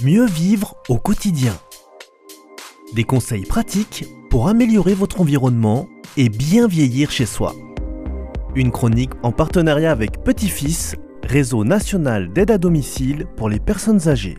Mieux vivre au quotidien. Des conseils pratiques pour améliorer votre environnement et bien vieillir chez soi. Une chronique en partenariat avec Petit-Fils, réseau national d'aide à domicile pour les personnes âgées.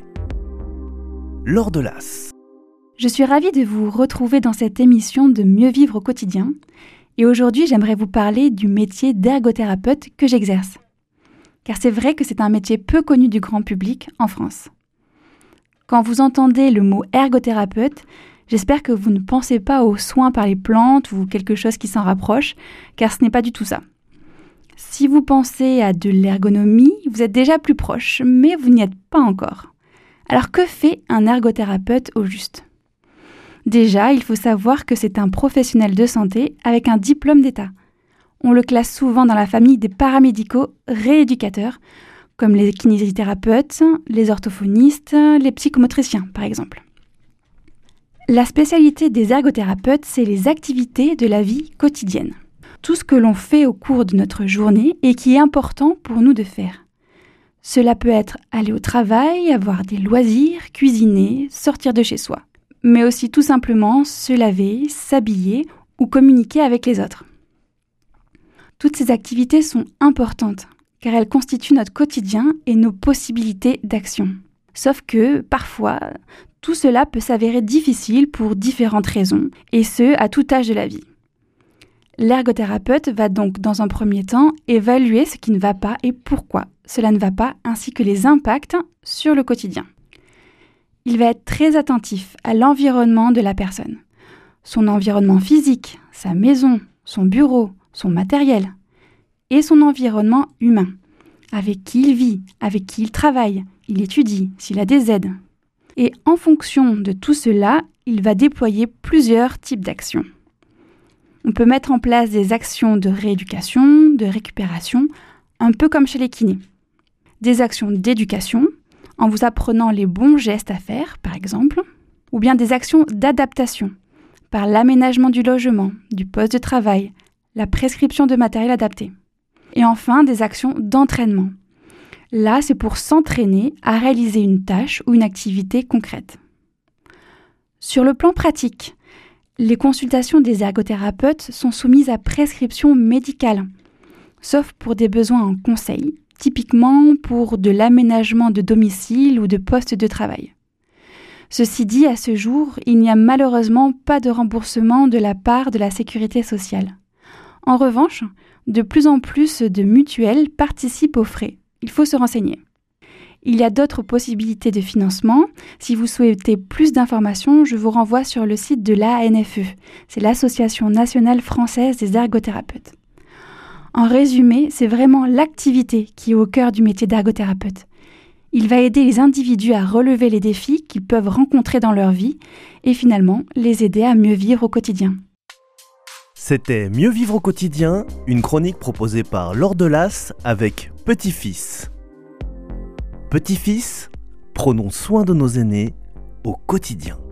Laure Delas. Je suis ravie de vous retrouver dans cette émission de Mieux vivre au quotidien. Et aujourd'hui, j'aimerais vous parler du métier d'ergothérapeute que j'exerce. Car c'est vrai que c'est un métier peu connu du grand public en France. Quand vous entendez le mot ergothérapeute, j'espère que vous ne pensez pas aux soins par les plantes ou quelque chose qui s'en rapproche, car ce n'est pas du tout ça. Si vous pensez à de l'ergonomie, vous êtes déjà plus proche, mais vous n'y êtes pas encore. Alors que fait un ergothérapeute au juste ? Déjà, il faut savoir que c'est un professionnel de santé avec un diplôme d'État. On le classe souvent dans la famille des paramédicaux rééducateurs, comme les kinésithérapeutes, les orthophonistes, les psychomotriciens par exemple. La spécialité des ergothérapeutes, c'est les activités de la vie quotidienne. Tout ce que l'on fait au cours de notre journée et qui est important pour nous de faire. Cela peut être aller au travail, avoir des loisirs, cuisiner, sortir de chez soi. Mais aussi tout simplement se laver, s'habiller ou communiquer avec les autres. Toutes ces activités sont importantes car elles constituent notre quotidien et nos possibilités d'action. Sauf que, parfois, tout cela peut s'avérer difficile pour différentes raisons, et ce, à tout âge de la vie. L'ergothérapeute va donc, dans un premier temps, évaluer ce qui ne va pas et pourquoi cela ne va pas, ainsi que les impacts sur le quotidien. Il va être très attentif à l'environnement de la personne. Son environnement physique, sa maison, son bureau, son matériel, et son environnement humain, avec qui il vit, avec qui il travaille, il étudie, s'il a des aides. Et en fonction de tout cela, il va déployer plusieurs types d'actions. On peut mettre en place des actions de rééducation, de récupération, un peu comme chez les kinés. Des actions d'éducation, en vous apprenant les bons gestes à faire, par exemple, ou bien des actions d'adaptation, par l'aménagement du logement, du poste de travail, la prescription de matériel adapté. Et enfin, des actions d'entraînement. Là, c'est pour s'entraîner à réaliser une tâche ou une activité concrète. Sur le plan pratique, les consultations des ergothérapeutes sont soumises à prescription médicale, sauf pour des besoins en conseil, typiquement pour de l'aménagement de domicile ou de poste de travail. Ceci dit, à ce jour, il n'y a malheureusement pas de remboursement de la part de la sécurité sociale. En revanche, de plus en plus de mutuelles participent aux frais. Il faut se renseigner. Il y a d'autres possibilités de financement. Si vous souhaitez plus d'informations, je vous renvoie sur le site de l'ANFE. C'est l'Association nationale française des ergothérapeutes. En résumé, c'est vraiment l'activité qui est au cœur du métier d'ergothérapeute. Il va aider les individus à relever les défis qu'ils peuvent rencontrer dans leur vie et finalement les aider à mieux vivre au quotidien. C'était Mieux vivre au quotidien, une chronique proposée par Laure Delas avec Petit-Fils. Petit-Fils, prenons soin de nos aînés au quotidien.